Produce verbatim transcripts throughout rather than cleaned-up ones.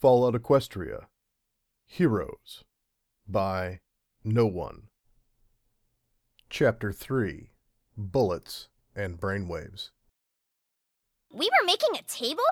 Fallout Equestria. Heroes by No One. Chapter three. Bullets and Brainwaves. We were making a table?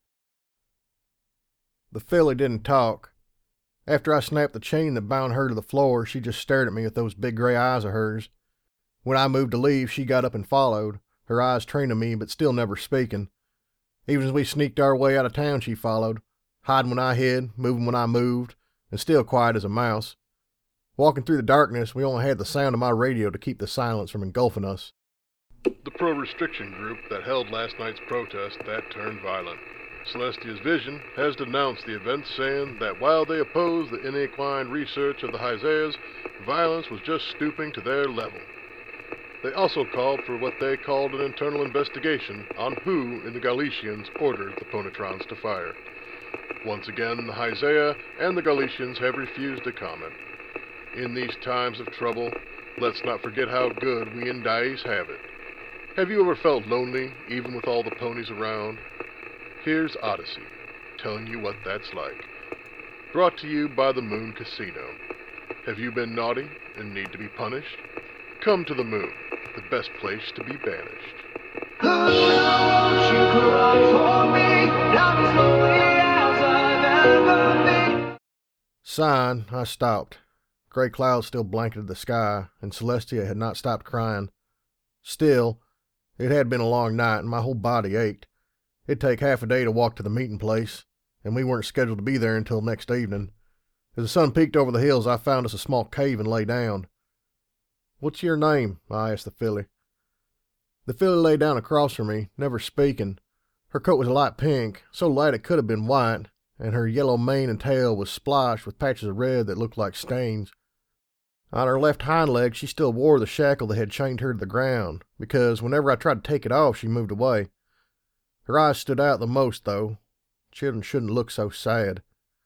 The filly didn't talk. After I snapped the chain that bound her to the floor, she just stared at me with those big gray eyes of hers. When I moved to leave, she got up and followed, her eyes trained on me but still never speaking. Even as we sneaked our way out of town, she followed, hiding when I hid, moving when I moved, and still quiet as a mouse. Walking through the darkness, we only had the sound of my radio to keep the silence from engulfing us. The pro-restriction group that held last night's protest that turned violent. Celestia's Vision has denounced the event, saying that while they oppose the inequine research of the Hyzaias, violence was just stooping to their level. They also called for what they called an internal investigation on who in the Galicians ordered the Ponetrons to fire. Once again, the Hyzaia and the Galicians have refused to comment. In these times of trouble, let's not forget how good we Indais have it. Have you ever felt lonely, even with all the ponies around? Here's Odyssey, telling you what that's like. Brought to you by the Moon Casino. Have you been naughty and need to be punished? Come to the Moon, the best place to be banished. Won't you cry for me? I'm as lonely as I've ever been. Sighing, I stopped. Gray clouds still blanketed the sky, and Celestia had not stopped crying. Still, it had been a long night, and my whole body ached. It'd take half a day to walk to the meeting place, and we weren't scheduled to be there until next evening. As the sun peeked over the hills, I found us a small cave and lay down. "What's your name?" I asked the filly. The filly lay down across from me, never speaking. Her coat was a light pink, so light it could have been white, and her yellow mane and tail was splashed with patches of red that looked like stains. On her left hind leg, she still wore the shackle that had chained her to the ground, because whenever I tried to take it off, she moved away. Her eyes stood out the most, though. Children shouldn't look so sad.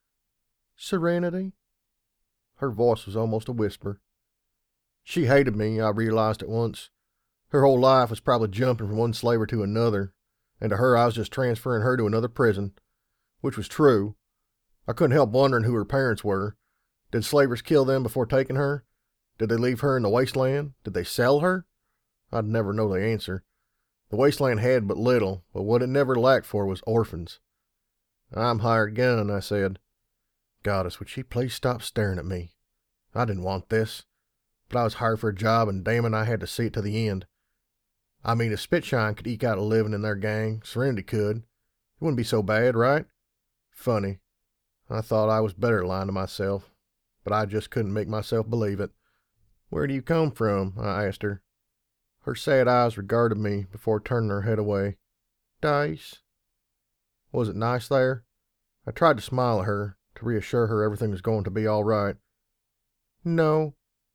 "Serenity?" Her voice was almost a whisper. She hated me, I realized at once. Her whole life was probably jumping from one slaver to another, and to her I was just transferring her to another prison. Which was true. I couldn't help wondering who her parents were. Did slavers kill them before taking her? Did they leave her in the wasteland? Did they sell her? I'd never know the answer. The wasteland had but little, but what it never lacked for was orphans. "I'm hired gun," I said. Goddess, would she please stop staring at me? I didn't want this, but I was hired for a job, and damn it, I had to see it to the end. I mean, if Spitshine could eke out a living in their gang, Serenity could. It wouldn't be so bad, right? Funny. I thought I was better lying to myself, but I just couldn't make myself believe it. "Where do you come from?" I asked her. Her sad eyes regarded me before turning her head away. "Dice." Was it nice there? I tried to smile at her, to reassure her everything was going to be all right. "No."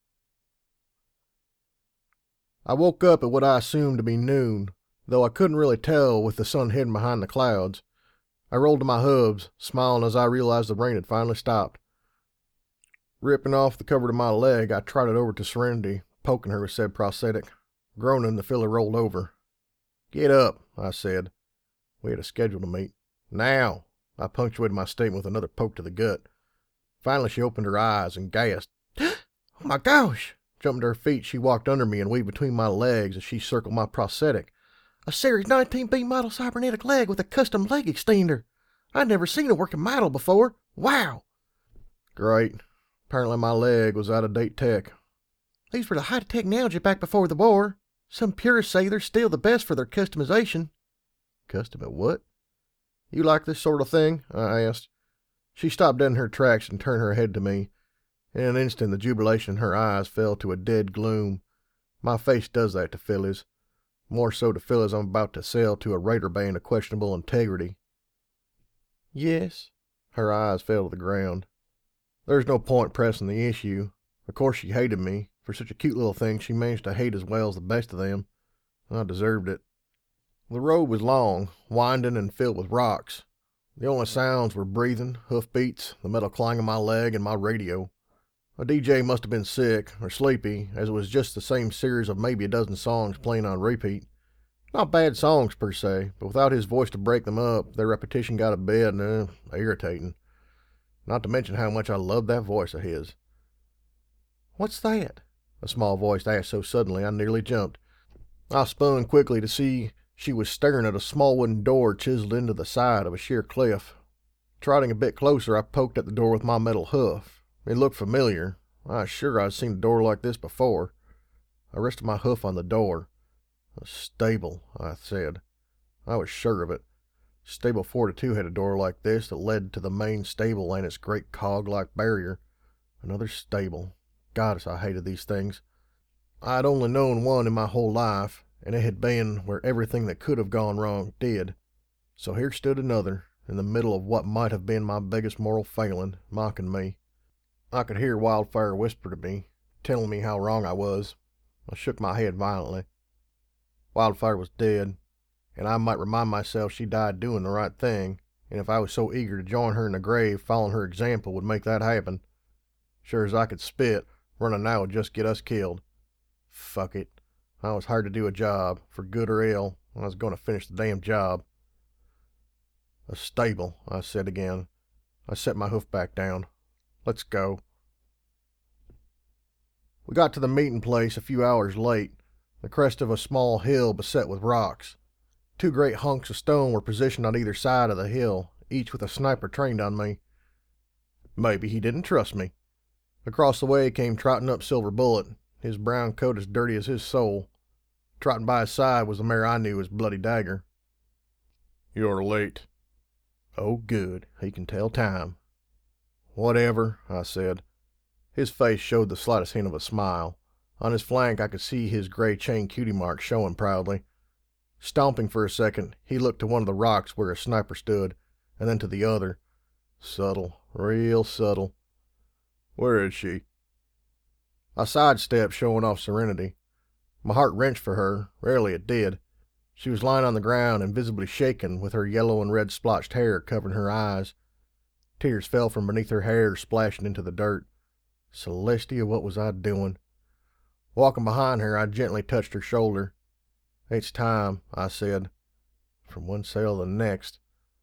I woke up at what I assumed to be noon, though I couldn't really tell with the sun hidden behind the clouds. I rolled to my hubs, smiling as I realized the rain had finally stopped. Ripping off the cover to my leg, I trotted over to Serenity, poking her with said prosthetic. Groaning, the filly rolled over. "Get up," I said. We had a schedule to meet. "Now," I punctuated my statement with another poke to the gut. Finally she opened her eyes and gasped. "Oh my gosh!" Jumping to her feet, she walked under me and weaved between my legs as she circled my prosthetic. "A Series nineteen B model cybernetic leg with a custom leg extender. I'd never seen a working model before. Wow!" Great. Apparently my leg was out of date tech. "These were the height of technology back before the war. Some purists say they're still the best for their customization." "Custom at what?" "You like this sort of thing?" I asked. She stopped dead in her tracks and turned her head to me. In an instant, the jubilation in her eyes fell to a dead gloom. My face does that to fillies. More so to fillies I'm about to sell to a raider band of questionable integrity. "Yes." Her eyes fell to the ground. There's no point pressing the issue. Of course she hated me. For such a cute little thing, she managed to hate as well as the best of them. I deserved it. The road was long, winding, and filled with rocks. The only sounds were breathing, hoofbeats, the metal clang of my leg, and my radio. A D J must have been sick or sleepy, as it was just the same series of maybe a dozen songs playing on repeat. Not bad songs per se, but without his voice to break them up, their repetition got a bit uh, irritating. not to mention how much I loved that voice of his. "What's that?" a small voice asked so suddenly I nearly jumped. I spun quickly to see she was staring at a small wooden door chiseled into the side of a sheer cliff. Trotting a bit closer, I poked at the door with my metal hoof. It looked familiar. I was sure I'd seen a door like this before. I rested my hoof on the door. "A stable," I said. I was sure of it. Stable forty-two had a door like this that led to the main stable and its great cog-like barrier. Another stable. Goddess, I hated these things. I had only known one in my whole life, and it had been where everything that could have gone wrong did. So here stood another, in the middle of what might have been my biggest moral failing, mocking me. I could hear Wildfire whisper to me, telling me how wrong I was. I shook my head violently. Wildfire was dead, and I might remind myself she died doing the right thing, and if I was so eager to join her in the grave, following her example would make that happen. Sure as I could spit, running now would just get us killed. Fuck it. I was hired to do a job, for good or ill, and I was going to finish the damn job. "A stable," I said again. I set my hoof back down. "Let's go." We got to the meeting place a few hours late, the crest of a small hill beset with rocks. Two great hunks of stone were positioned on either side of the hill, each with a sniper trained on me. Maybe he didn't trust me. Across the way came trotting up Silver Bullet, his brown coat as dirty as his soul. Trotting by his side was the mare I knew as Bloody Dagger. "You're late." Oh, good. He can tell time. "Whatever," I said. His face showed the slightest hint of a smile. On his flank I could see his gray chain cutie mark showing proudly. Stomping for a second, he looked to one of the rocks where a sniper stood, and then to the other. Subtle, real subtle. "Where is she?" I sidestepped, showing off Serenity. My heart wrenched for her. Rarely it did. She was lying on the ground and visibly shaken, with her yellow and red splotched hair covering her eyes. Tears fell from beneath her hair, splashing into the dirt. Celestia, what was I doing? Walking behind her, I gently touched her shoulder. "It's time," I said. From one sail to the next.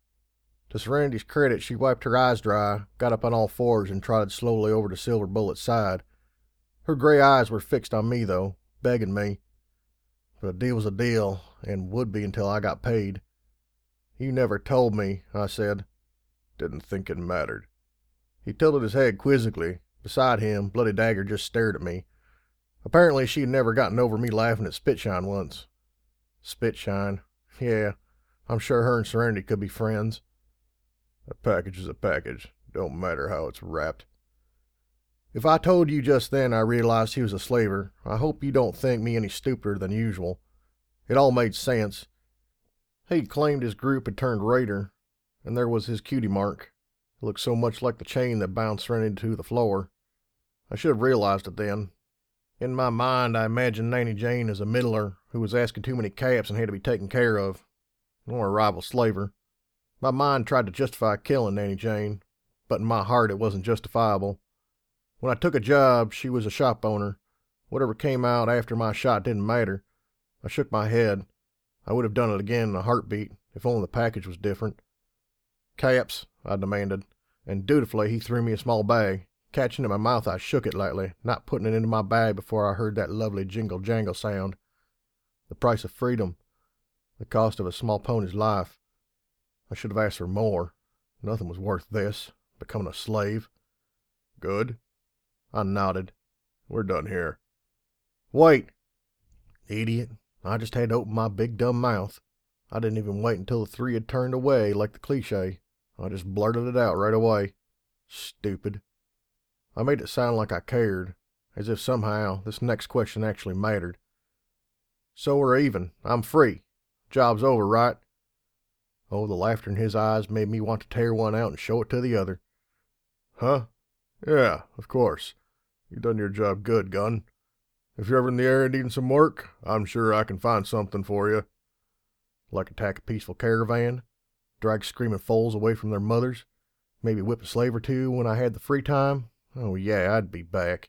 To Serenity's credit, she wiped her eyes dry, got up on all fours, and trotted slowly over to Silver Bullet's side. Her gray eyes were fixed on me, though, begging me. But a deal was a deal, and would be until I got paid. "You never told me," I said. "Didn't think it mattered." He tilted his head quizzically. Beside him, Bloody Dagger just stared at me. Apparently she had never gotten over me laughing at Spitshine once. Spitshine. Yeah, I'm sure her and Serenity could be friends. "A package is a package. Don't matter how it's wrapped." If I told you just then I realized he was a slaver, I hope you don't think me any stupider than usual. It all made sense. He'd claimed his group had turned raider, and there was his cutie mark. It looked so much like the chain that bound Serenity to the floor. I should have realized it then. In my mind, I imagined Nanny Jane as a middler who was asking too many caps and had to be taken care of, or a rival slaver. My mind tried to justify killing Nanny Jane, but in my heart it wasn't justifiable. When I took a job, she was a shop owner. Whatever came out after my shot didn't matter. I shook my head. I would have done it again in a heartbeat, if only the package was different. "Caps," I demanded, and dutifully he threw me a small bag. Catching it in my mouth, I shook it lightly, not putting it into my bag before I heard that lovely jingle-jangle sound. The price of freedom. The cost of a small pony's life. I should have asked for more. Nothing was worth this. Becoming a slave. "Good?" I nodded. "We're done here." "Wait!" Idiot. I just had to open my big dumb mouth. I didn't even wait until the three had turned away, like the cliche. I just blurted it out right away. Stupid. I made it sound like I cared, as if somehow this next question actually mattered. "So we're even. I'm free. Job's over, right?" Oh, the laughter in his eyes made me want to tear one out and show it to the other. "Huh? Yeah, of course. You done your job good, Gun. If you're ever in the area needing some work, I'm sure I can find something for you." Like attack a peaceful caravan, drag screaming foals away from their mothers, maybe whip a slave or two when I had the free time. Oh yeah, I'd be back.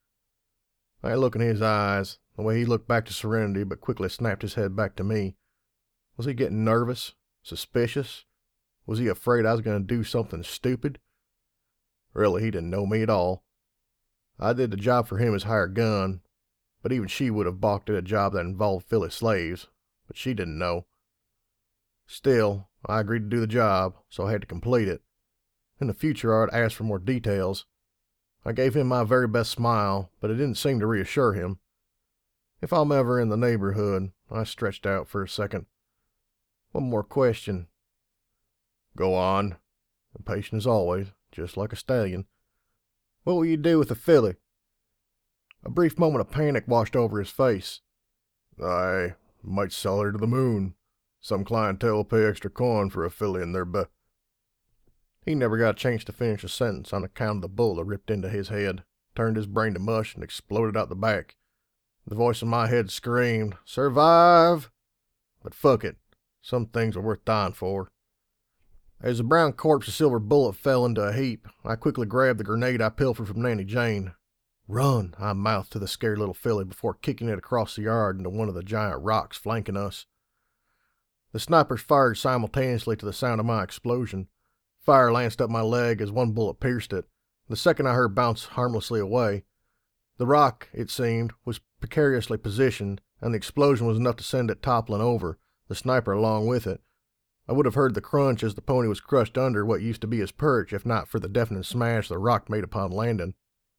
I ain't looking in his eyes, the way he looked back to Serenity, but quickly snapped his head back to me. Was he getting nervous? Suspicious? Was he afraid I was going to do something stupid? Really, he didn't know me at all. I did the job for him as hired gun, but even she would have balked at a job that involved Philly slaves, but she didn't know. Still, I agreed to do the job, so I had to complete it. In the future, I'd ask for more details. I gave him my very best smile, but it didn't seem to reassure him. If I'm ever in the neighborhood, I stretched out for a second. One more question. Go on. Impatient as always, just like a stallion. What will you do with the filly? A brief moment of panic washed over his face. I might sell her to the moon. Some clientele will pay extra coin for a filly in their bu- He never got a chance to finish a sentence on account of the bullet that ripped into his head, turned his brain to mush, and exploded out the back. The voice in my head screamed, "Survive!" But fuck it. Some things are worth dying for. As the brown corpse of Silver Bullet fell into a heap, I quickly grabbed the grenade I pilfered from Nanny Jane. "Run," I mouthed to the scared little filly before kicking it across the yard into one of the giant rocks flanking us. The snipers fired simultaneously to the sound of my explosion. Fire lanced up my leg as one bullet pierced it. The second I heard bounce harmlessly away. The rock, it seemed, was precariously positioned, and the explosion was enough to send it toppling over, the sniper along with it. I would have heard the crunch as the pony was crushed under what used to be his perch, if not for the deafening smash the rock made upon landing.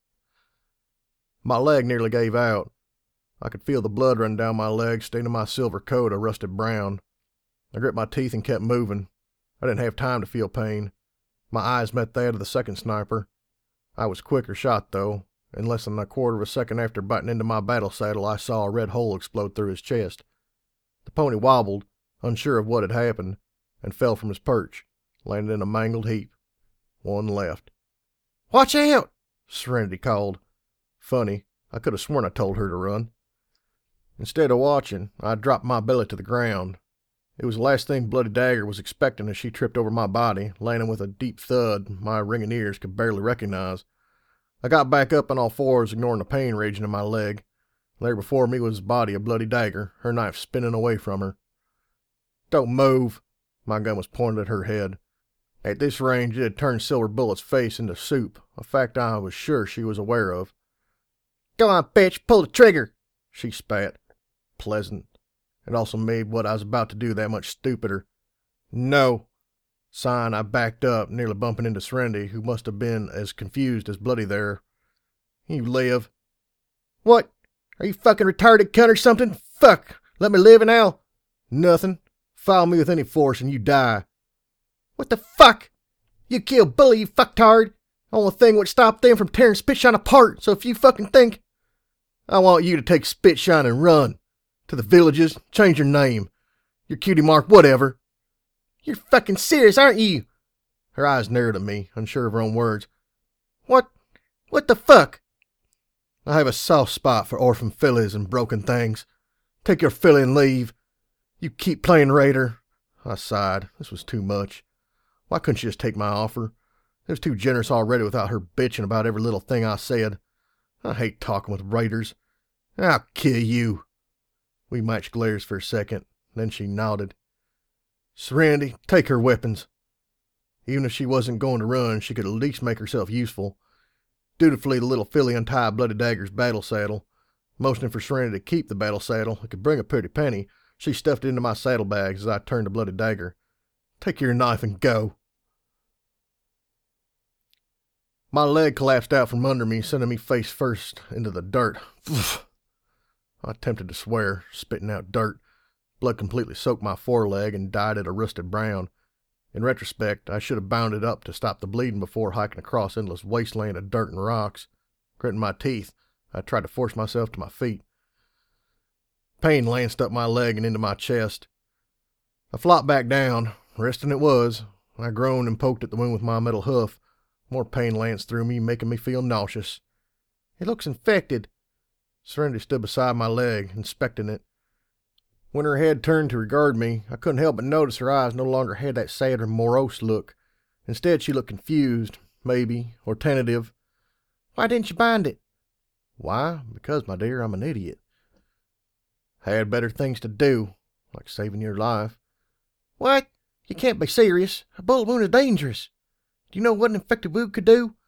My leg nearly gave out. I could feel the blood run down my leg, staining my silver coat a rusted brown. I gripped my teeth and kept moving. I didn't have time to feel pain. My eyes met that of the second sniper. I was quicker shot, though. In less than a quarter of a second after biting into my battle saddle, I saw a red hole explode through his chest. The pony wobbled, unsure of what had happened, and fell from his perch, landing in a mangled heap. One left. "Watch out!" Serenity called. Funny, I could have sworn I told her to run. Instead of watching, I dropped my belly to the ground. It was the last thing Bloody Dagger was expecting as she tripped over my body, landing with a deep thud my ringing ears could barely recognize. I got back up on all fours, ignoring the pain raging in my leg. There before me was the body of Bloody Dagger, her knife spinning away from her. "Don't move!" My gun was pointed at her head. At this range, it had turned Silver Bullet's face into soup, a fact I was sure she was aware of. "Go on, bitch, pull the trigger!" she spat. Pleasant. It also made what I was about to do that much stupider. "No." Sighing, I backed up, nearly bumping into Serenity, who must have been as confused as Bloody there. "You live." "What? Are you fucking retarded cunt or something? Fuck! Let me live and I'll—" "Nothing. Follow me with any force and you die." "What the fuck? You killed Bully, you fucktard. Only thing would stop them from tearing Spitshine apart, so if you fucking think—" "I want you to take Spitshine and run. To the villages, change your name. Your cutie mark, whatever." "You're fucking serious, aren't you?" Her eyes narrowed at me, unsure of her own words. What? What the fuck?" "I have a soft spot for orphan fillies and broken things. Take your filly and leave. You keep playing raider." I sighed. This was too much. Why couldn't she just take my offer? It was too generous already without her bitching about every little thing I said. I hate talking with raiders. "I'll kill you." We matched glares for a second. Then she nodded. "Serenity, take her weapons." Even if she wasn't going to run, she could at least make herself useful. Dutifully, the little filly untied Bloody Dagger's battle saddle. Motioning for Serenity to keep the battle saddle, it could bring a pretty penny. She stuffed it into my saddlebags as I turned to Bloody Dagger. "Take your knife and go." My leg collapsed out from under me, sending me face first into the dirt. I attempted to swear, spitting out dirt. Blood completely soaked my foreleg and dyed it a rusted brown. In retrospect, I should have bounded up to stop the bleeding before hiking across endless wasteland of dirt and rocks. Gritting my teeth, I tried to force myself to my feet. Pain lanced up my leg and into my chest. I flopped back down. Resting it was. I groaned and poked at the wound with my metal hoof. More pain lanced through me, making me feel nauseous. "It looks infected." Serenity stood beside my leg, inspecting it. When her head turned to regard me, I couldn't help but notice her eyes no longer had that sad or morose look. Instead, she looked confused, maybe, or tentative. "Why didn't you bind it?" "Why? Because, my dear, I'm an idiot." "Had better things to do, like saving your life." "What? You can't be serious. A bullet wound is dangerous. Do you know what an infected wound could do?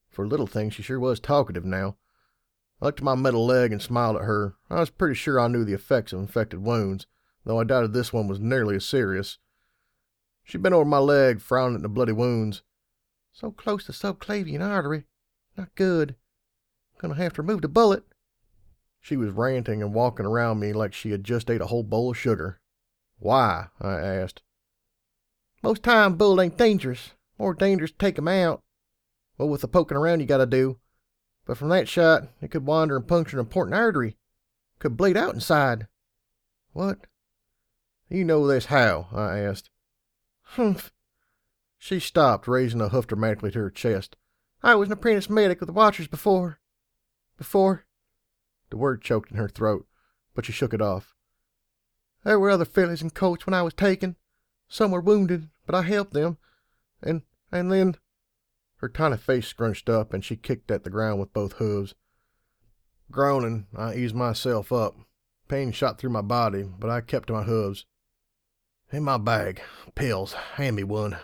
For a little thing, she sure was talkative now. I looked at my metal leg and smiled at her. I was pretty sure I knew the effects of infected wounds, though I doubted this one was nearly as serious. She bent over my leg, frowning at the bloody wounds. So close to subclavian artery. Not good. Gonna have to remove the bullet. She was ranting and walking around me like she had just ate a whole bowl of sugar. Why? I asked. Most time bullet ain't dangerous. More dangerous to take 'em out. Well, with the poking around you gotta do. But from that shot, it could wander and puncture an important artery. Could bleed out inside. What? You know this how? I asked. Humph. She stopped, raising a hoof dramatically to her chest. I was an apprentice medic with the Watchers before. Before? The word choked in her throat, but she shook it off. There were other fellows in coach when I was taken. Some were wounded, but I helped them. And, and then... Her tiny face scrunched up, and she kicked at the ground with both hooves. Groaning, I eased myself up. Pain shot through my body, but I kept to my hooves. In my bag. Pills. Hand me one.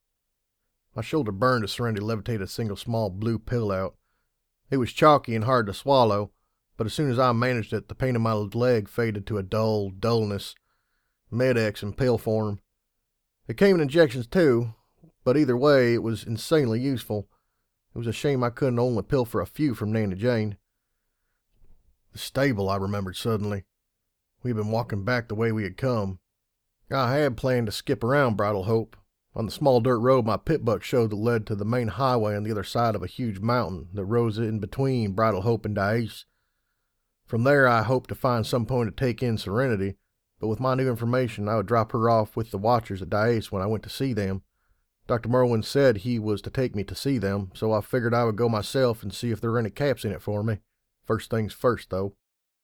My shoulder burned as Serenity levitated a single small blue pill out. It was chalky and hard to swallow, but as soon as I managed it, the pain in my leg faded to a dull dullness. Med-X in pill form. It came in injections too, but either way, it was insanely useful. It was a shame I couldn't only pill for a few from Nanny Jane. The stable, I remembered suddenly. We had been walking back the way we had come. I had planned to skip around Bridal Hope. On the small dirt road my pit buck showed that led to the main highway on the other side of a huge mountain that rose in between Bridal Hope and Daesh. From there I hoped to find some point to take in Serenity, but with my new information I would drop her off with the Watchers at Daesh when I went to see them. Doctor Merwin said he was to take me to see them, so I figured I would go myself and see if there were any caps in it for me. First things first, though.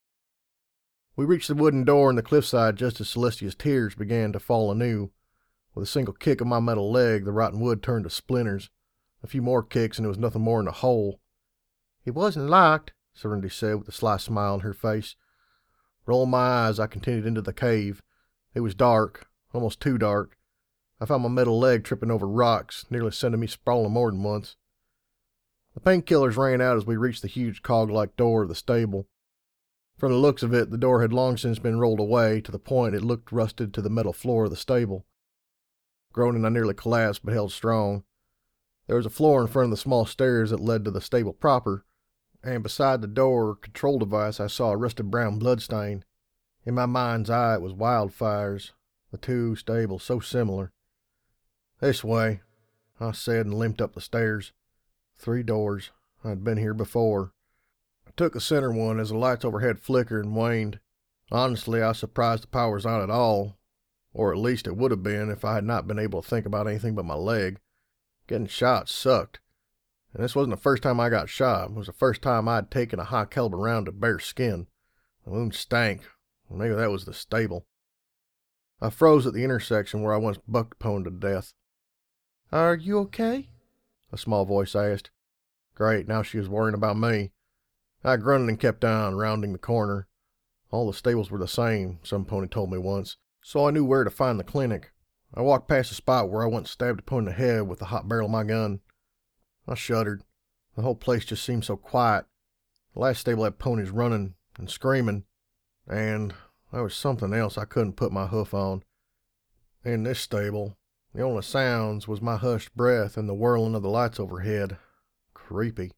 We reached the wooden door in the cliffside just as Celestia's tears began to fall anew. With a single kick of my metal leg, the rotten wood turned to splinters. A few more kicks, and it was nothing more than a hole. It wasn't locked, Serenity said with a sly smile on her face. Rolling my eyes, I continued into the cave. It was dark, almost too dark. I found my metal leg tripping over rocks, nearly sending me sprawling more than once. The painkillers ran out as we reached the huge cog-like door of the stable. From the looks of it, the door had long since been rolled away, to the point it looked rusted to the metal floor of the stable. Groaning, I nearly collapsed, but held strong. There was a floor in front of the small stairs that led to the stable proper, and beside the door control device I saw a rusted brown bloodstain. In my mind's eye it was wildfires, the two stables so similar. This way, I said and limped up the stairs. Three doors. I'd been here before. I took the center one as the lights overhead flickered and waned. Honestly, I was surprised the power was on at all, or at least it would have been if I had not been able to think about anything but my leg. Getting shot sucked. And this wasn't the first time I got shot. It was the first time I'd taken a high-caliber round to bare skin. The wound stank. Maybe that was the stable. I froze at the intersection where I once bucked Pone to death. Are you okay? A small voice asked. Great, now she was worrying about me. I grunted and kept on, rounding the corner. All the stables were the same, some pony told me once, so I knew where to find the clinic. I walked past the spot where I once stabbed a pony in the head with the hot barrel of my gun. I shuddered. The whole place just seemed so quiet. The last stable had ponies running and screaming, and there was something else I couldn't put my hoof on. In this stable, the only sounds was my hushed breath and the whirling of the lights overhead. Creepy.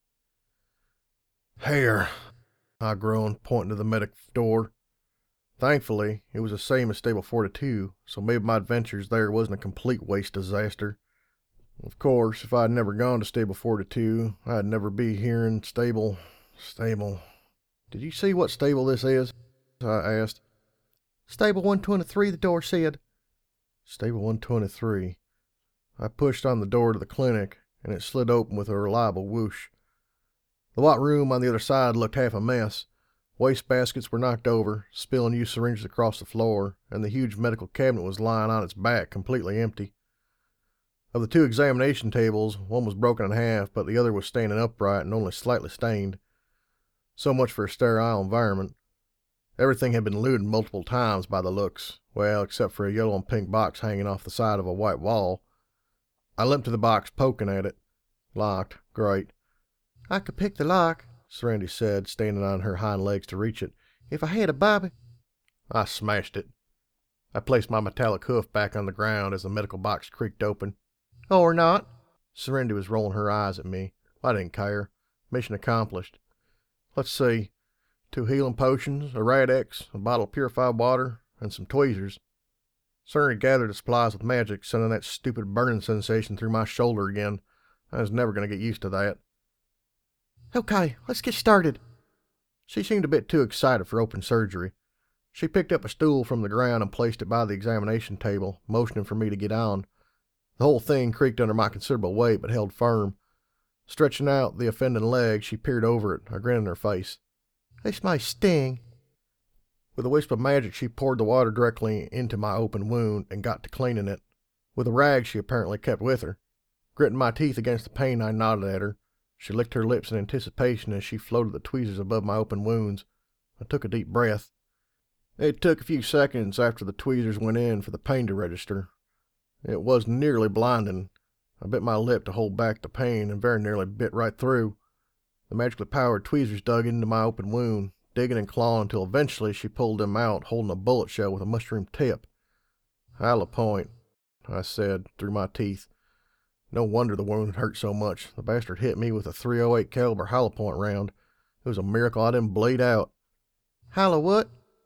Here, I groaned, pointing to the medic door. Thankfully, it was the same as Stable forty-two, so maybe my adventures there wasn't a complete waste disaster. Of course, if I had never gone to Stable forty-two, I'd never be here in Stable... Stable... Did you see what stable this is? I asked. Stable one twenty-three, the door said. Stable one twenty-three. I pushed on the door to the clinic, and it slid open with a reliable whoosh. The white room on the other side looked half a mess. Waste baskets were knocked over, spilling used syringes across the floor, and the huge medical cabinet was lying on its back, completely empty. Of the two examination tables, one was broken in half, but the other was standing upright and only slightly stained. So much for a sterile environment. Everything had been looted multiple times by the looks, well, except for a yellow and pink box hanging off the side of a white wall. I limped to the box, poking at it. Locked. Great. I could pick the lock, Serenity said, standing on her hind legs to reach it, if I had a bobby. I smashed it. I placed my metallic hoof back on the ground as the medical box creaked open. Or not. Serenity was rolling her eyes at me. I didn't care. Mission accomplished. Let's see. Two healing potions, a Rad-X, a bottle of purified water, and some tweezers. Serenity gathered the supplies with magic, sending that stupid burning sensation through my shoulder again. I was never going to get used to that. Okay, let's get started. She seemed a bit too excited for open surgery. She picked up a stool from the ground and placed it by the examination table, motioning for me to get on. The whole thing creaked under my considerable weight, but held firm. Stretching out the offending leg, she peered over it, a grin on her face. This may sting. With a wisp of magic, she poured the water directly into my open wound and got to cleaning it, with a rag she apparently kept with her. Gritting my teeth against the pain, I nodded at her. She licked her lips in anticipation as she floated the tweezers above my open wounds. I took a deep breath. It took a few seconds after the tweezers went in for the pain to register. It was nearly blinding. I bit my lip to hold back the pain and very nearly bit right through. The magically powered tweezers dug into my open wound, digging and clawing until eventually she pulled them out, holding a bullet shell with a mushroom tip. Hollow point, I said through my teeth. No wonder the wound hurt so much. The bastard hit me with a three oh eight caliber hollow point round. It was a miracle I didn't bleed out. Hollow what?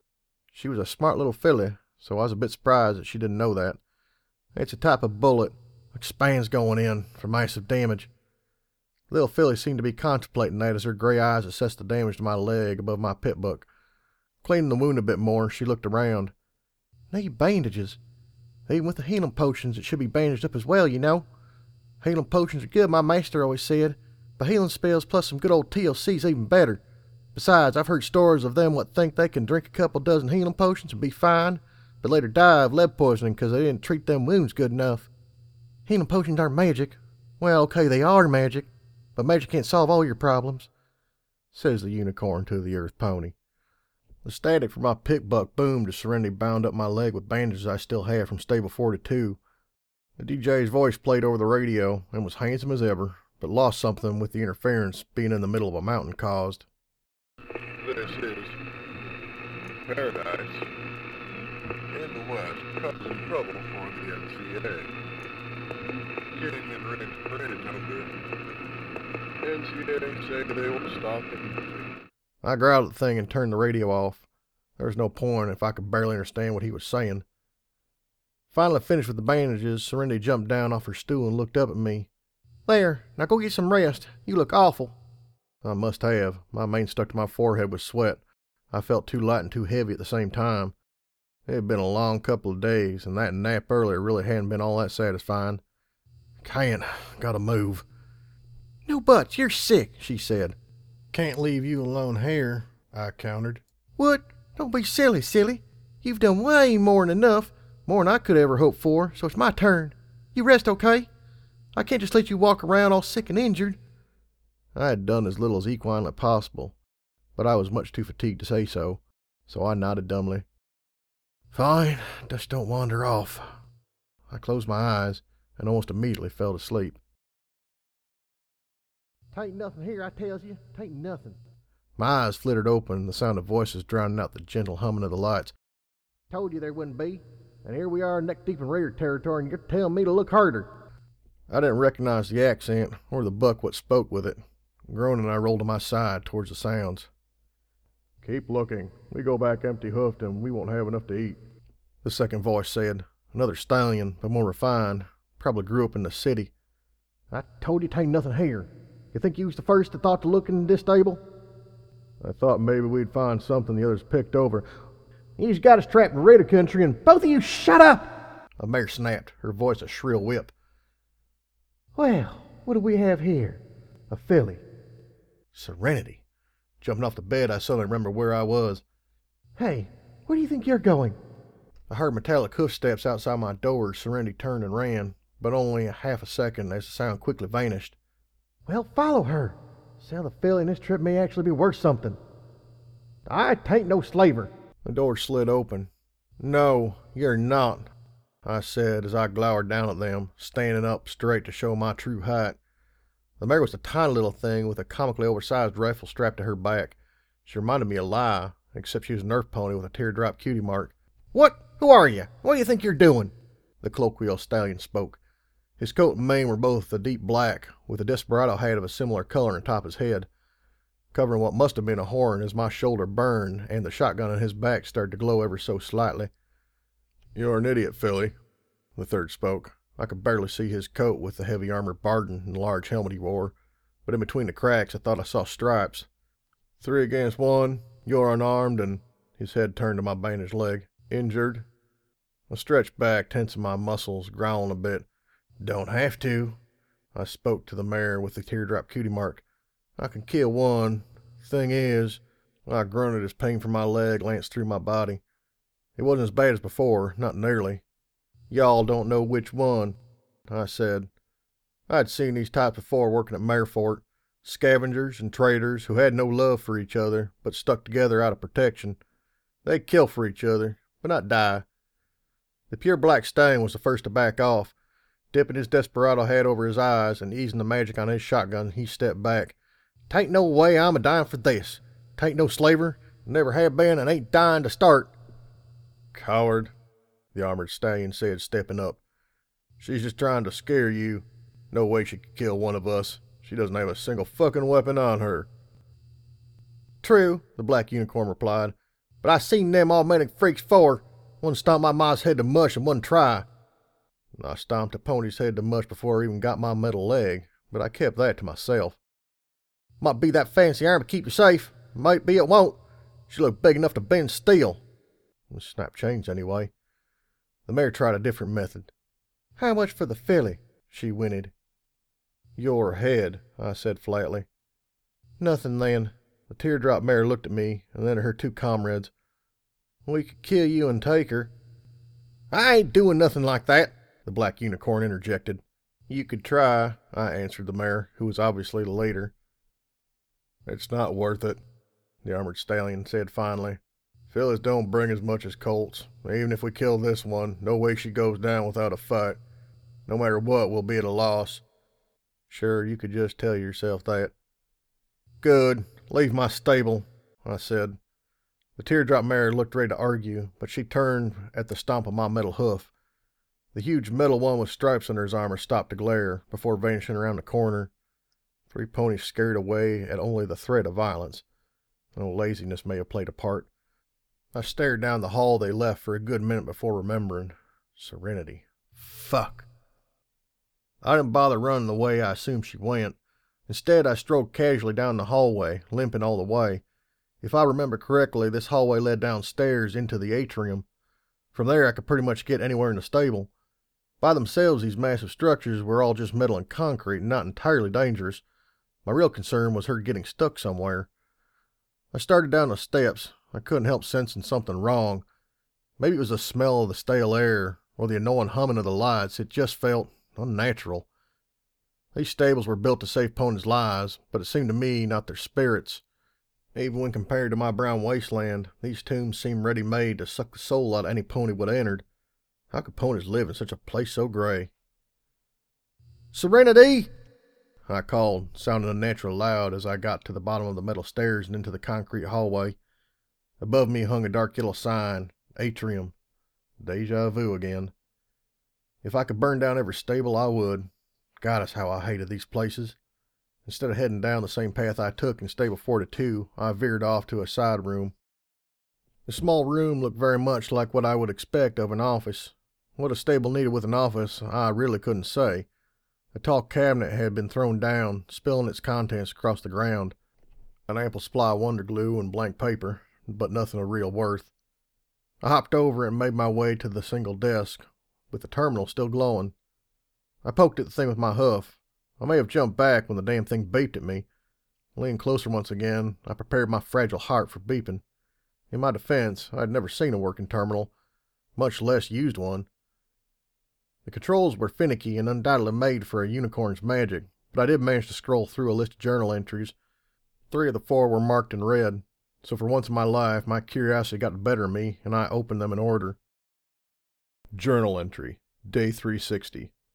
She was a smart little filly, so I was a bit surprised that she didn't know that. It's a type of bullet, expands going in for massive damage. Little filly seemed to be contemplating that as her gray eyes assessed the damage to my leg above my pit book. Cleaning the wound a bit more, she looked around. Need bandages. Even with the healing potions, it should be bandaged up as well, you know. Healing potions are good, my master always said, but healing spells plus some good old T L C's even better. Besides, I've heard stories of them what think they can drink a couple dozen healing potions and be fine, but later die of lead poisoning because they didn't treat them wounds good enough. Healing potions aren't magic. Well, okay, they are magic, but magic can't solve all your problems, says the unicorn to the earth pony. The static from my pickbuck boomed as Serenity bound up my leg with bandages I still had from Stable forty-two. The D J's voice played over the radio and was handsome as ever, but lost something with the interference being in the middle of a mountain caused. This is paradise in the West, causing trouble for the N C A. King and Rick's parade no good. N C A say they will stop it. I growled at the thing and turned the radio off. There was no point if I could barely understand what he was saying. Finally finished with the bandages, Serenity jumped down off her stool and looked up at me. There, now go get some rest. You look awful. I must have. My mane stuck to my forehead with sweat. I felt too light and too heavy at the same time. It had been a long couple of days, and that nap earlier really hadn't been all that satisfying. Can't. Gotta move. No buts, you're sick, she said. Can't leave you alone here, I countered. What? Don't be silly, silly. You've done way more than enough. More than I could ever hope for, so it's my turn. You rest, okay? I can't just let you walk around all sick and injured. I had done as little as equinely possible, but I was much too fatigued to say so, so I nodded dumbly. Fine, just don't wander off. I closed my eyes and almost immediately fell to sleep. Tain't nothing here, I tells you. Tain't nothing. My eyes flittered open and the sound of voices drowning out the gentle humming of the lights. Told you there wouldn't be. And here we are neck deep in raider territory, and you're telling me to look harder. I didn't recognize the accent or the buck what spoke with it. Groaning, I rolled to my side towards the sounds. Keep looking. We go back empty-hoofed and we won't have enough to eat, the second voice said. Another stallion, but more refined. Probably grew up in the city. I told you 'tain't nothing here. You think you was the first that thought to look in this stable? I thought maybe we'd find something the others picked over. You've got us trapped in raider country, and both of you shut up! A mare snapped, her voice a shrill whip. Well, what do we have here? A filly. Serenity. Jumping off the bed, I suddenly remembered where I was. Hey, where do you think you're going? I heard metallic hoof steps outside my door as Serenity turned and ran, but only a half a second as the sound quickly vanished. Well, follow her. Sound the filly in this trip may actually be worth something. I tain't no slaver. The door slid open. No, you're not, I said as I glowered down at them, standing up straight to show my true height. The mare was a tiny little thing with a comically oversized rifle strapped to her back. She reminded me of Lie, except she was a Nerf pony with a teardrop cutie mark. "What? Who are you? What do you think you're doing?" The colloquial stallion spoke. His coat and mane were both a deep black, with a desperado hat of a similar color atop his head, covering what must have been a horn as my shoulder burned and the shotgun on his back started to glow ever so slightly. "You're an idiot, Philly," the third spoke. I could barely see his coat with the heavy armored barden and the large helmet he wore, but in between the cracks I thought I saw stripes. "Three against one, you're unarmed, and," his head turned to my bandaged leg, "injured." I stretched back, tensing my muscles, growling a bit. "Don't have to." I spoke to the mare with the teardrop cutie mark. "I can kill one. Thing is," I grunted as pain from my leg lanced through my body. "It wasn't as bad as before, not nearly." "Y'all don't know which one," I said. I'd seen these types before working at Marefort. Scavengers and traders who had no love for each other, but stuck together out of protection. They'd kill for each other, but not die. The pure black stallion was the first to back off. Dipping his desperado hat over his eyes and easing the magic on his shotgun, he stepped back. "'Tain't no way I'm a-dying for this. 'Tain't no slaver, never have been, and ain't dying to start." "Coward," the armored stallion said, stepping up. "She's just trying to scare you. No way she could kill one of us. She doesn't have a single fucking weapon on her." "True," the black unicorn replied, "but I seen them augmented freaks afore. One stomped my ma's head to mush and one try." I stomped a pony's head to mush before I even got my metal leg, but I kept that to myself. "Might be that fancy arm to keep you safe. Might be it won't. She looked big enough to bend steel." Snap changed anyway. The mare tried a different method. "How much for the filly?" she whinnied. "Your head," I said flatly. "Nothing then." The teardrop mare looked at me and then at her two comrades. "We could kill you and take her." "I ain't doing nothing like that," the black unicorn interjected. "You could try," I answered the mare, who was obviously the leader. "It's not worth it," the armored stallion said finally. "Fillies don't bring as much as colts. Even if we kill this one, no way she goes down without a fight. No matter what, we'll be at a loss." "Sure, you could just tell yourself that." "Good. Leave my stable," I said. The teardrop mare looked ready to argue, but she turned at the stomp of my metal hoof. The huge metal one with stripes under his armor stopped to glare, before vanishing around the corner. Three ponies scurried away at only the threat of violence. Oh, laziness may have played a part. I stared down the hall they left for a good minute before remembering. Serenity. Fuck. I didn't bother running the way I assumed she went. Instead, I strode casually down the hallway, limping all the way. If I remember correctly, this hallway led downstairs into the atrium. From there, I could pretty much get anywhere in the stable. By themselves, these massive structures were all just metal and concrete and not entirely dangerous. My real concern was her getting stuck somewhere. I started down the steps. I couldn't help sensing something wrong. Maybe it was the smell of the stale air or the annoying humming of the lights. It just felt unnatural. These stables were built to save ponies' lives, but it seemed to me not their spirits. Even when compared to my brown wasteland, these tombs seemed ready-made to suck the soul out of any pony would have entered. How could ponies live in such a place so gray? "Serenity!" I called, sounding unnatural loud as I got to the bottom of the metal stairs and into the concrete hallway. Above me hung a dark yellow sign, Atrium. Deja vu again. If I could burn down every stable, I would. God, that's how I hated these places. Instead of heading down the same path I took in stable forty-two, I veered off to a side room. The small room looked very much like what I would expect of an office. What a stable needed with an office, I really couldn't say. A tall cabinet had been thrown down, spilling its contents across the ground. An ample supply of wonder glue and blank paper, but nothing of real worth. I hopped over and made my way to the single desk, with the terminal still glowing. I poked at the thing with my hoof. I may have jumped back when the damn thing beeped at me. Leaning closer once again, I prepared my fragile heart for beeping. In my defense, I had never seen a working terminal, much less used one. The controls were finicky and undoubtedly made for a unicorn's magic, but I did manage to scroll through a list of journal entries. Three of the four were marked in red, so for once in my life, my curiosity got the better of me, and I opened them in order. Journal entry, day three sixty.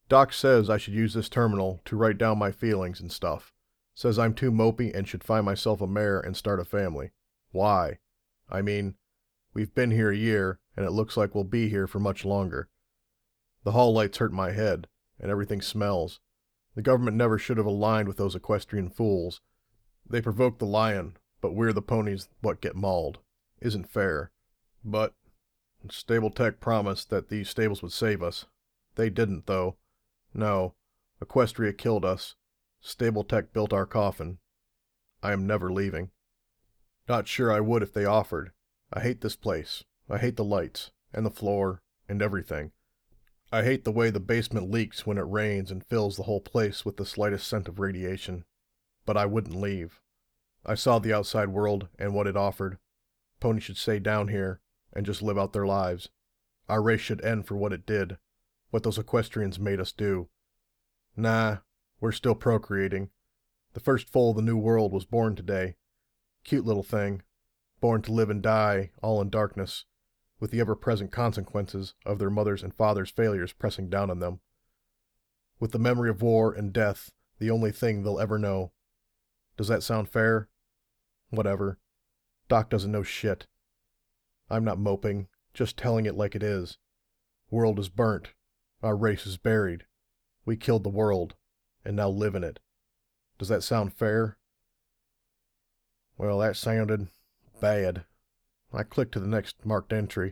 Doc says I should use this terminal to write down my feelings and stuff. Says I'm too mopey and should find myself a mare and start a family. Why? I mean, we've been here a year, and it looks like we'll be here for much longer. The hall lights hurt my head, and everything smells. The government never should have aligned with those equestrian fools. They provoke the lion, but we're the ponies what get mauled. Isn't fair. But Stable Tech promised that these stables would save us. They didn't, though. No, Equestria killed us. Stable Tech built our coffin. I am never leaving. Not sure I would if they offered. I hate this place. I hate the lights, and the floor, and everything. I hate the way the basement leaks when it rains and fills the whole place with the slightest scent of radiation. But I wouldn't leave. I saw the outside world and what it offered. Ponies should stay down here and just live out their lives. Our race should end for what it did, what those equestrians made us do. Nah, we're still procreating. The first foal of the new world was born today. Cute little thing, born to live and die, all in darkness, with the ever-present consequences of their mother's and father's failures pressing down on them. With the memory of war and death the only thing they'll ever know. Does that sound fair? Whatever. Doc doesn't know shit. I'm not moping, just telling it like it is. World is burnt. Our race is buried. We killed the world, and now live in it. Does that sound fair? Well, that sounded bad. I clicked to the next marked entry.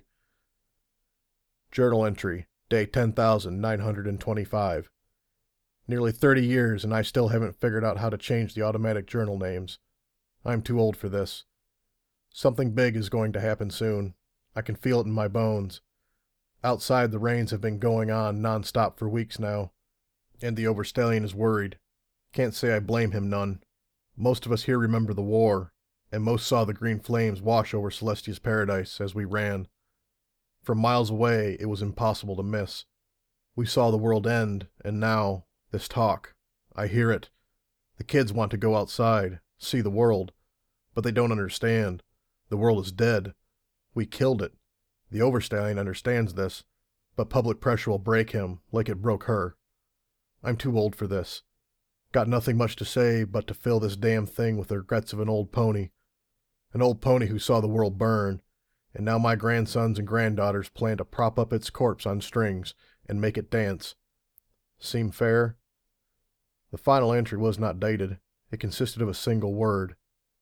Journal entry, day ten thousand nine hundred twenty-five. Nearly thirty years and I still haven't figured out how to change the automatic journal names. I'm too old for this. Something big is going to happen soon. I can feel it in my bones. Outside, the rains have been going on non-stop for weeks now, and the Overstallion is worried. Can't say I blame him none. Most of us here remember the war, and most saw the green flames wash over Celestia's paradise as we ran. From miles away, it was impossible to miss. We saw the world end, and now, this talk. I hear it. The kids want to go outside, see the world, but they don't understand. The world is dead. We killed it. The Overstallion understands this, but public pressure will break him like it broke her. I'm too old for this. Got nothing much to say but to fill this damn thing with the regrets of an old pony. An old pony who saw the world burn, and now my grandsons and granddaughters plan to prop up its corpse on strings and make it dance. Seem fair? The final entry was not dated. It consisted of a single word.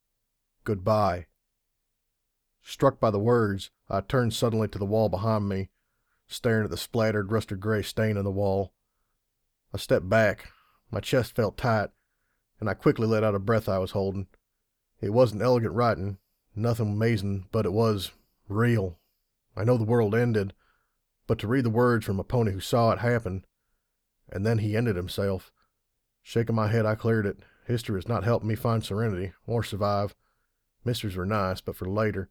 Goodbye. Struck by the words, I turned suddenly to the wall behind me, staring at the splattered, rusted gray stain on the wall. I stepped back. My chest felt tight, and I quickly let out a breath I was holding. It wasn't elegant writing, nothing amazing, but it was real. I know the world ended, but to read the words from a pony who saw it happen, and then he ended himself. Shaking my head, I cleared it. History has not helped me find serenity, or survive. Mysteries were nice, but for later.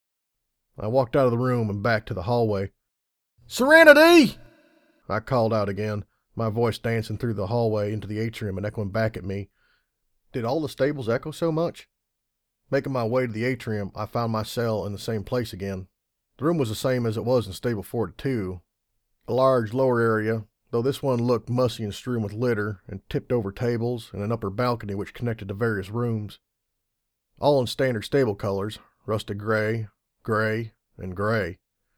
I walked out of the room and back to the hallway. Serenity! I called out again, my voice dancing through the hallway into the atrium and echoing back at me. Did all the stables echo so much? Making my way to the atrium, I found my cell in the same place again. The room was the same as it was in Stable forty-two. A large lower area, though this one looked mussy and strewn with litter, and tipped over tables, and an upper balcony which connected to various rooms. All in standard stable colors, rusted gray, gray, and gray.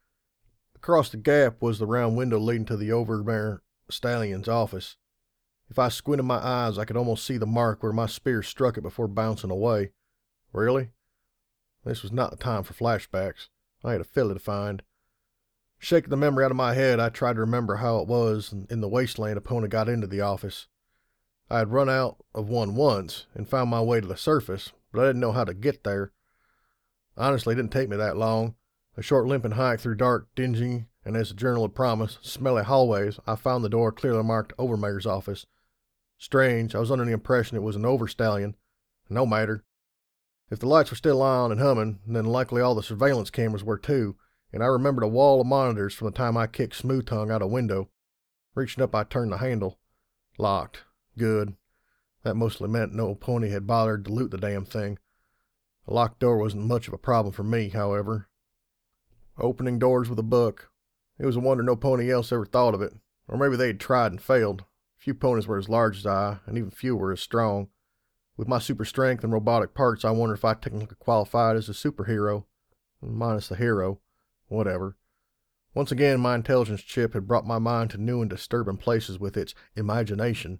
Across the gap was the round window leading to the Overmare Stallion's office. If I squinted my eyes, I could almost see the mark where my spear struck it before bouncing away. Really? This was not the time for flashbacks. I had a filly to find. Shaking the memory out of my head, I tried to remember how it was in the wasteland upon I got into the office. I had run out of one once and found my way to the surface, but I didn't know how to get there. Honestly, it didn't take me that long. A short limping hike through dark, dingy, and as the journal had promised, smelly hallways, I found the door clearly marked Overmare's office. Strange, I was under the impression it was an Overstallion. No matter. If the lights were still on and humming, then likely all the surveillance cameras were too, and I remembered a wall of monitors from the time I kicked Smooth Tongue out a window. Reaching up, I turned the handle. Locked. Good. That mostly meant no pony had bothered to loot the damn thing. A locked door wasn't much of a problem for me, however. Opening doors with a book. It was a wonder no pony else ever thought of it. Or maybe they'd tried and failed. Few ponies were as large as I, and even few were as strong. With my super strength and robotic parts, I wonder if I technically qualified as a superhero. Minus the hero. Whatever. Once again, my intelligence chip had brought my mind to new and disturbing places with its imagination.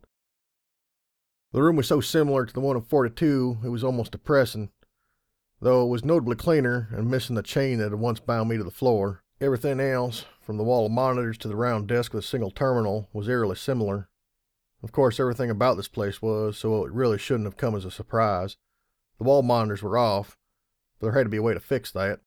The room was so similar to the one in forty-two, it was almost depressing. Though it was notably cleaner and missing the chain that had once bound me to the floor, everything else, from the wall of monitors to the round desk with a single terminal, was eerily similar. Of course, everything about this place was, so it really shouldn't have come as a surprise. The wall monitors were off, but there had to be a way to fix that.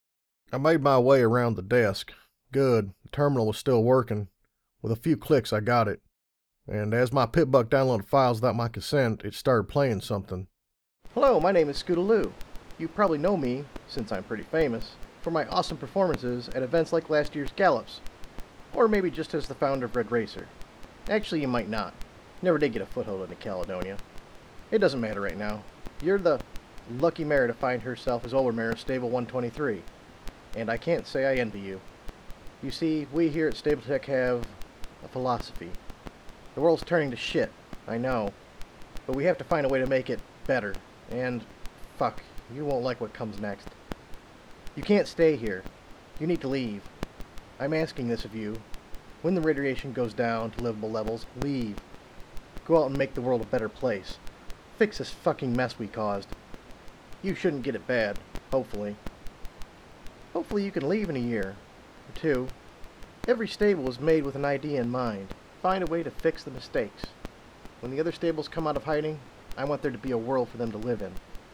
I made my way around the desk. Good, the terminal was still working. With a few clicks, I got it. And as my PitBuck downloaded files without my consent, it started playing something. Hello, my name is Scootaloo. You probably know me, since I'm pretty famous, for my awesome performances at events like last year's Gallops. Or maybe just as the founder of Red Racer. Actually, you might not. Never did get a foothold into Caledonia. It doesn't matter right now. You're the lucky mare to find herself as Overmare Stable one twenty-three. And I can't say I envy you. You see, we here at Stabletech have a philosophy. The world's turning to shit, I know. But we have to find a way to make it better. And, fuck, you won't like what comes next. You can't stay here. You need to leave. I'm asking this of you. When the radiation goes down to livable levels, leave. Go out and make the world a better place. Fix this fucking mess we caused. You shouldn't get it bad, hopefully. Hopefully you can leave in a year, or two. Every stable is made with an idea in mind. Find a way to fix the mistakes. When the other stables come out of hiding, I want there to be a world for them to live in.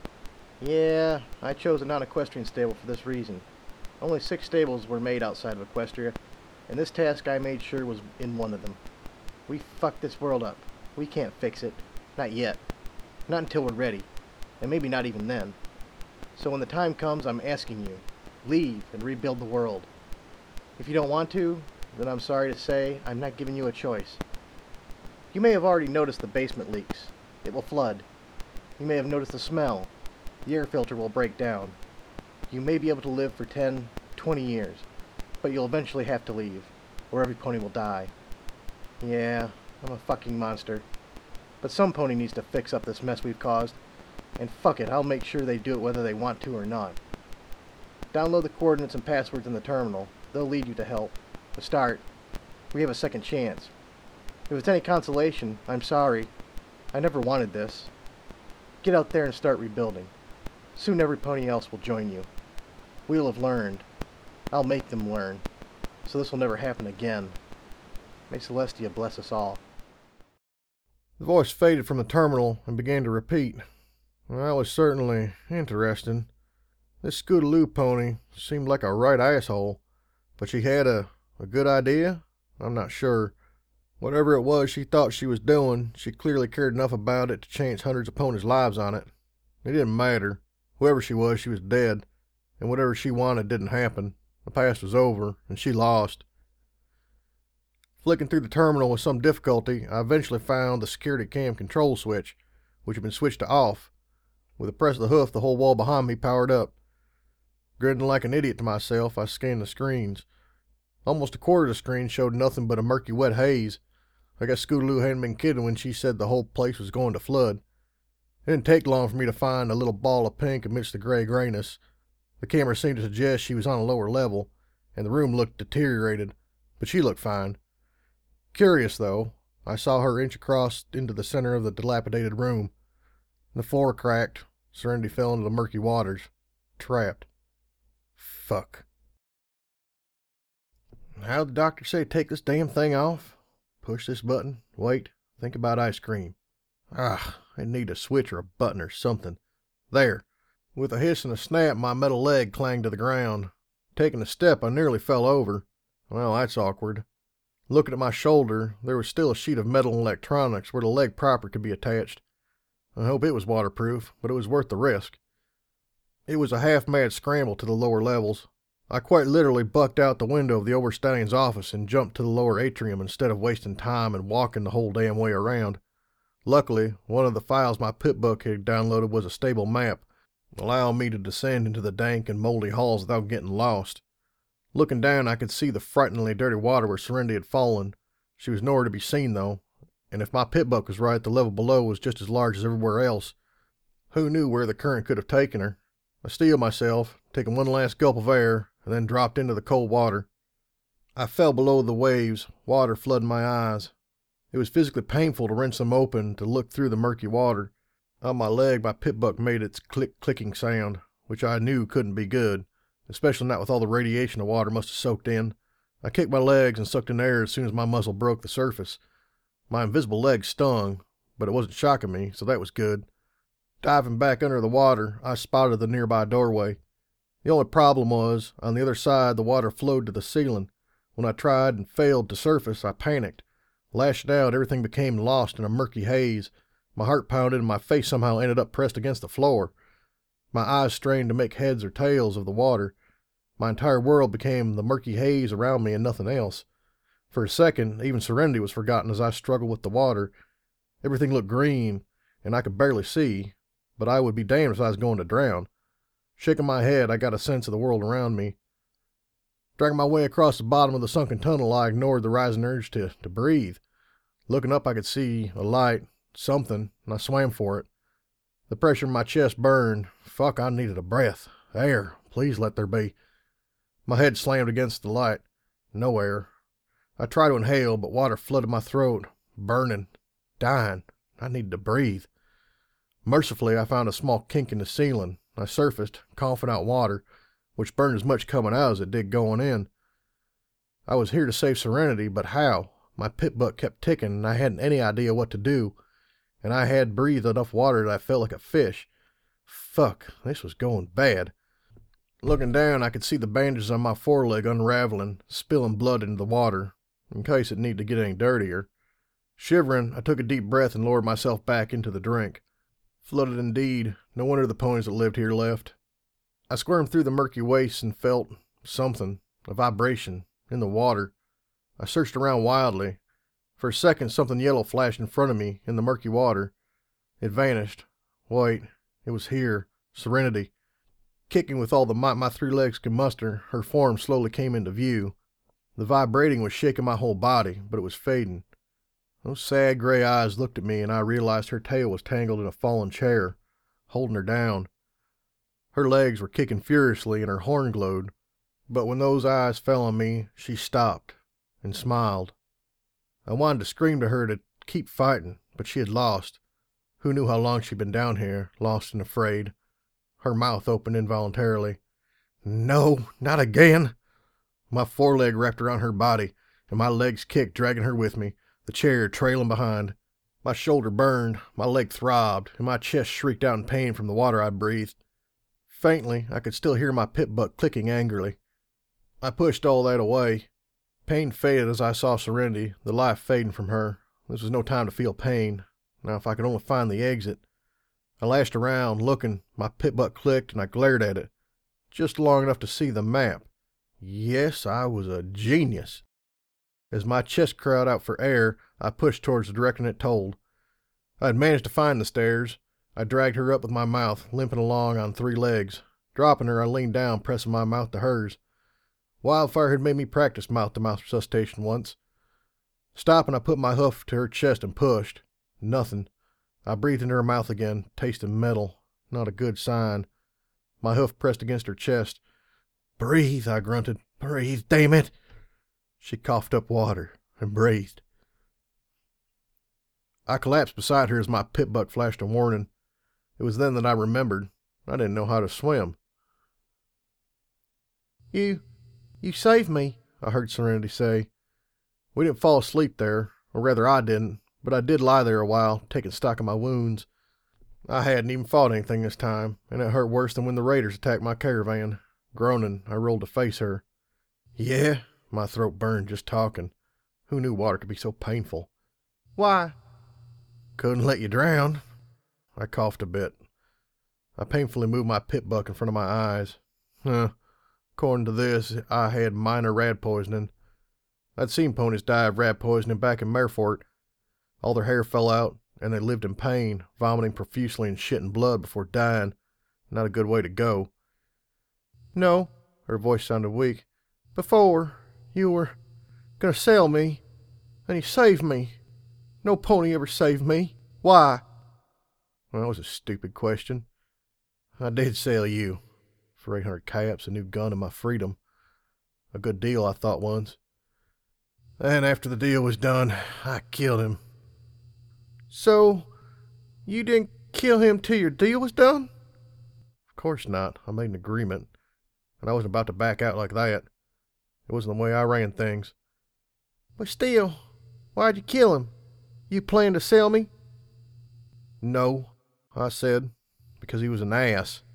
Yeah, I chose a non-equestrian stable for this reason. Only six stables were made outside of Equestria, and this task I made sure was in one of them. We fucked this world up. We can't fix it. Not yet. Not until we're ready. And maybe not even then. So when the time comes, I'm asking you, leave and rebuild the world. If you don't want to, then I'm sorry to say I'm not giving you a choice. You may have already noticed the basement leaks. It will flood. You may have noticed the smell. The air filter will break down. You may be able to live for ten, twenty years, but you'll eventually have to leave, or every pony will die. Yeah, I'm a fucking monster. But some pony needs to fix up this mess we've caused, and fuck it, I'll make sure they do it whether they want to or not. Download the coordinates and passwords in the terminal. They'll lead you to help. To start, we have a second chance. If it's any consolation, I'm sorry. I never wanted this. Get out there and start rebuilding. Soon every pony else will join you. We'll have learned. I'll make them learn. So this will never happen again. May Celestia bless us all. The voice faded from the terminal and began to repeat. Well, that was certainly interesting. This Scootaloo pony seemed like a right asshole, but she had a, a good idea? I'm not sure. Whatever it was she thought she was doing, she clearly cared enough about it to chance hundreds of ponies' lives on it. It didn't matter. Whoever she was, she was dead, and whatever she wanted didn't happen. The past was over, and she lost. Flicking through the terminal with some difficulty, I eventually found the security cam control switch, which had been switched to off. With a press of the hoof, the whole wall behind me powered up. Grinning like an idiot to myself, I scanned the screens. Almost a quarter of the screen showed nothing but a murky wet haze. I guess Scootaloo hadn't been kidding when she said the whole place was going to flood. It didn't take long for me to find a little ball of pink amidst the gray grayness. The camera seemed to suggest she was on a lower level, and the room looked deteriorated, but she looked fine. Curious, though, I saw her inch across into the center of the dilapidated room. The floor cracked. Serenity fell into the murky waters. Trapped. Fuck. How'd the doctor say take this damn thing off? Push this button, wait, think about ice cream. Ah, I need a switch or a button or something. There. With a hiss and a snap, my metal leg clanged to the ground. Taking a step, I nearly fell over. Well, that's awkward. Looking at my shoulder, there was still a sheet of metal and electronics where the leg proper could be attached. I hope it was waterproof, but it was worth the risk. It was a half-mad scramble to the lower levels. I quite literally bucked out the window of the Overstallion's office and jumped to the lower atrium instead of wasting time and walking the whole damn way around. Luckily, one of the files my PitBuck had downloaded was a stable map, allowing me to descend into the dank and moldy halls without getting lost. Looking down, I could see the frighteningly dirty water where Serenity had fallen. She was nowhere to be seen, though, and if my pit buck was right, the level below was just as large as everywhere else. Who knew where the current could have taken her? I steeled myself, taking one last gulp of air, and then dropped into the cold water. I fell below the waves, water flooding my eyes. It was physically painful to wrench them open to look through the murky water. On my leg, my pit buck made its click-clicking sound, which I knew couldn't be good, especially not with all the radiation the water must have soaked in. I kicked my legs and sucked in air as soon as my muzzle broke the surface. My invisible leg stung, but it wasn't shocking me, so that was good. Diving back under the water, I spotted the nearby doorway. The only problem was, on the other side, the water flowed to the ceiling. When I tried and failed to surface, I panicked. Lashed out, everything became lost in a murky haze. My heart pounded and my face somehow ended up pressed against the floor. My eyes strained to make heads or tails of the water. My entire world became the murky haze around me and nothing else. For a second, even serenity was forgotten as I struggled with the water. Everything looked green, and I could barely see, but I would be damned if I was going to drown. Shaking my head, I got a sense of the world around me. Dragging my way across the bottom of the sunken tunnel, I ignored the rising urge to, to breathe. Looking up, I could see a light, something, and I swam for it. The pressure in my chest burned. Fuck, I needed a breath. Air, please let there be. My head slammed against the light. No air. I tried to inhale, but water flooded my throat. Burning. Dying. I needed to breathe. Mercifully, I found a small kink in the ceiling. I surfaced, coughing out water, which burned as much coming out as it did going in. I was here to save Serenity, but how? My pit buck kept ticking, and I hadn't any idea what to do, and I had breathed enough water that I felt like a fish. Fuck, this was going bad. Looking down, I could see the bandages on my foreleg unraveling, spilling blood into the water, in case it needed to get any dirtier. Shivering, I took a deep breath and lowered myself back into the drink. Flooded indeed. No wonder the ponies that lived here left. I squirmed through the murky wastes and felt something, a vibration, in the water. I searched around wildly. For a second, something yellow flashed in front of me in the murky water. It vanished. Wait, it was here. Serenity. Kicking with all the might my three legs could muster, her form slowly came into view. The vibrating was shaking my whole body, but it was fading. Those sad gray eyes looked at me, and I realized her tail was tangled in a fallen chair, holding her down. Her legs were kicking furiously, and her horn glowed. But when those eyes fell on me, she stopped and smiled. I wanted to scream to her to keep fighting, but she had lost. Who knew how long she'd been down here, lost and afraid? Her mouth opened involuntarily. No, not again. My foreleg wrapped around her body, and my legs kicked, dragging her with me, the chair trailing behind. My shoulder burned, my leg throbbed, and my chest shrieked out in pain from the water I breathed. Faintly, I could still hear my pit buck clicking angrily. I pushed all that away. Pain faded as I saw Serenity, the life fading from her. This was no time to feel pain. Now if I could only find the exit. I lashed around, looking. My pit buck clicked, and I glared at it. Just long enough to see the map. Yes, I was a genius. As my chest cried out for air, I pushed towards the direction it told. I had managed to find the stairs. I dragged her up with my mouth, limping along on three legs. Dropping her, I leaned down, pressing my mouth to hers. Wildfire had made me practice mouth-to-mouth resuscitation once. Stopping, I put my hoof to her chest and pushed. Nothing. I breathed into her mouth again, tasting metal. Not a good sign. My hoof pressed against her chest. Breathe, I grunted. Breathe, damn it! She coughed up water and breathed. I collapsed beside her as my pit buck flashed a warning. It was then that I remembered. I didn't know how to swim. You, you saved me, I heard Serenity say. We didn't fall asleep there, or rather I didn't, but I did lie there a while, taking stock of my wounds. I hadn't even fought anything this time, and it hurt worse than when the raiders attacked my caravan. Groaning, I rolled to face her. Yeah? My throat burned just talking. Who knew water could be so painful? Why? Couldn't let you drown. I coughed a bit. I painfully moved my pit buck in front of my eyes. Huh. According to this, I had minor rat poisoning. I'd seen ponies die of rat poisoning back in Merefort. All their hair fell out, and they lived in pain, vomiting profusely and shitting blood before dying. Not a good way to go. No, her voice sounded weak. Before, you were gonna sell me. And he saved me. No pony ever saved me. Why? Well, that was a stupid question. I did sell you. For eight hundred caps, a new gun, and my freedom. A good deal, I thought once. And after the deal was done, I killed him. So, you didn't kill him till your deal was done? Of course not. I made an agreement. And I wasn't about to back out like that. It wasn't the way I ran things. But still, why'd you kill him? You planned to sell me? No, I said, because he was an ass.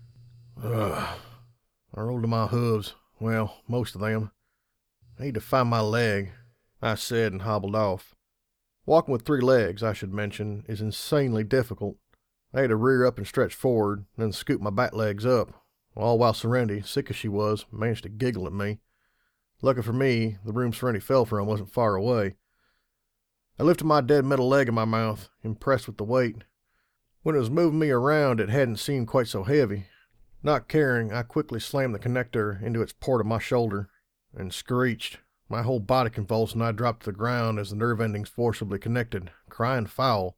Ugh. I rolled to my hooves. Well, most of them. I need to find my leg, I said and hobbled off. Walking with three legs, I should mention, is insanely difficult. I had to rear up and stretch forward, then scoop my back legs up, all while Serenity, sick as she was, managed to giggle at me. Lucky for me, the room Serenity fell from wasn't far away. I lifted my dead metal leg in my mouth, impressed with the weight. When it was moving me around, it hadn't seemed quite so heavy. Not caring, I quickly slammed the connector into its port of my shoulder, and screeched. My whole body convulsed, and I dropped to the ground as the nerve endings forcibly connected, crying foul.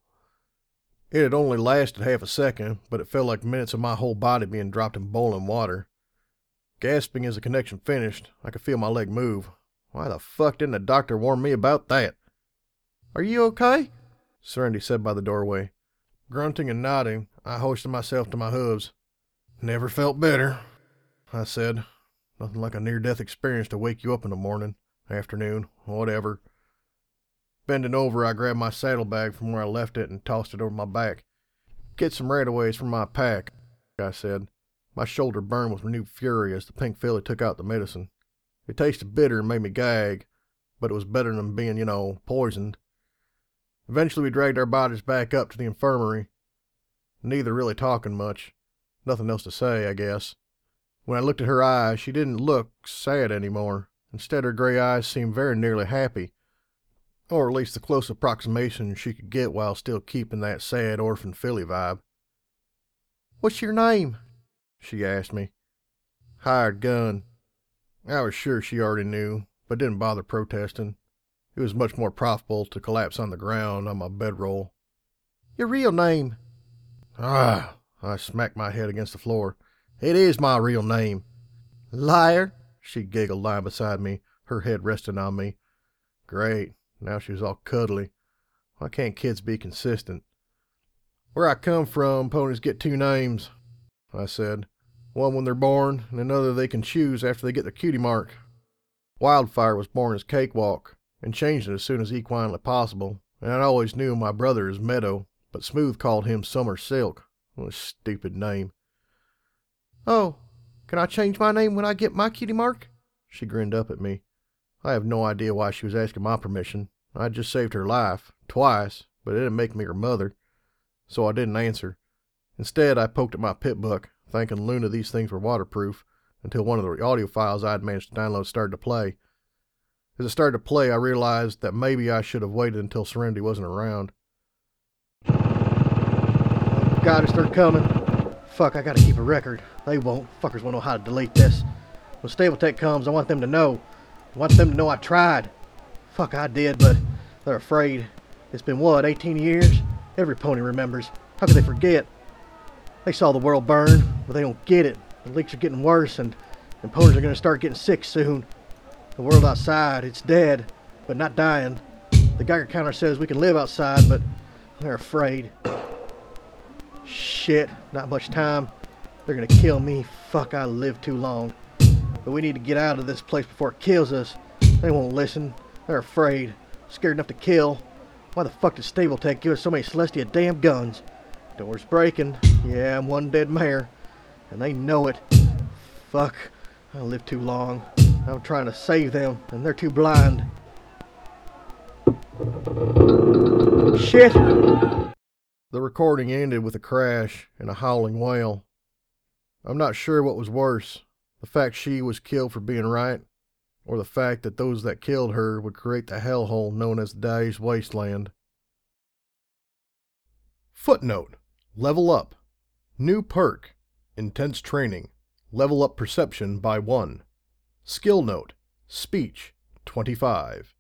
It had only lasted half a second, but it felt like minutes of my whole body being dropped in boiling water. Gasping as the connection finished, I could feel my leg move. Why the fuck didn't the doctor warn me about that? Are you okay? Serenity said by the doorway. Grunting and nodding, I hoisted myself to my hooves. Never felt better, I said. Nothing like a near-death experience to wake you up in the morning, afternoon, whatever. Bending over, I grabbed my saddlebag from where I left it and tossed it over my back. Get some Rataways from my pack, I said. My shoulder burned with renewed fury as the pink filly took out the medicine. It tasted bitter and made me gag, but it was better than being, you know, poisoned. Eventually we dragged our bodies back up to the infirmary, neither really talking much. Nothing else to say, I guess. When I looked at her eyes, she didn't look sad anymore. Instead, her gray eyes seemed very nearly happy, or at least the close approximation she could get while still keeping that sad orphan filly vibe. What's your name? She asked me. Hired gun. I was sure she already knew, but didn't bother protesting. It was much more profitable to collapse on the ground on my bedroll. Your real name? Ah, I smacked my head against the floor. It is my real name. Liar, she giggled, lying beside me, her head resting on me. Great, now she was all cuddly. Why can't kids be consistent? Where I come from, ponies get two names, I said. One when they're born, and another they can choose after they get their cutie mark. Wildfire was born as Cakewalk, and changed it as soon as equinely possible, and I always knew my brother as Meadow, but Smooth called him Summer Silk. What a stupid name. Oh, can I change my name when I get my cutie mark? She grinned up at me. I have no idea why she was asking my permission. I just saved her life, twice, but it didn't make me her mother, so I didn't answer. Instead, I poked at my pit book, thinking Luna these things were waterproof, until one of the audio files I had managed to download started to play. As it started to play, I realized that maybe I should have waited until Serenity wasn't around. God, it's they're coming. Fuck, I gotta keep a record. They won't. Fuckers won't know how to delete this. When Stable Tech comes, I want them to know. I want them to know I tried. Fuck, I did, but they're afraid. It's been, what, eighteen years? Every pony remembers. How could they forget? They saw the world burn, but they don't get it. The leaks are getting worse, and, and ponies are gonna start getting sick soon. The world outside, it's dead, but not dying. The Geiger counter says we can live outside, but they're afraid. Shit, not much time. They're gonna kill me. Fuck, I lived too long. But we need to get out of this place before it kills us. They won't listen. They're afraid. Scared enough to kill. Why the fuck did Stable Tech give us so many Celestia damn guns? Door's breaking. Yeah, I'm one dead mare. And they know it. Fuck, I lived too long. I'm trying to save them, and they're too blind. Shit! The recording ended with a crash and a howling wail. I'm not sure what was worse, the fact she was killed for being right, or the fact that those that killed her would create the hellhole known as the Daesh Wasteland. Footnote: Level Up. New perk: Intense Training. Level up perception by one. Skill note: Speech, twenty-five.